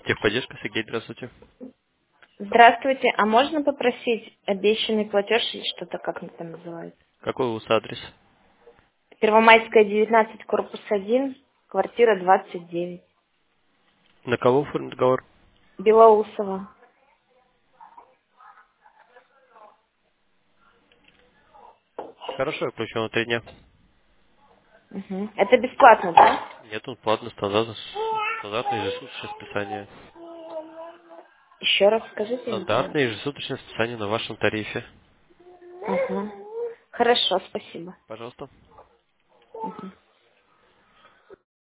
Техподдержка, Сергей, здравствуйте. Здравствуйте, а можно попросить обещанный платеж или что-то, как он там называется? Какой у вас адрес? Первомайская, 19, корпус 1, квартира 29. На кого оформлен договор? Белоусово. Хорошо, я включу на 3 дня. Мгм. Это бесплатно, да? Нет, он платный, стандартное ежесуточное списание. Еще раз скажите мне, Стандартное пожалуйста. ежесуточное списание на вашем тарифе. Ага. Хорошо, спасибо. Пожалуйста. Мгм.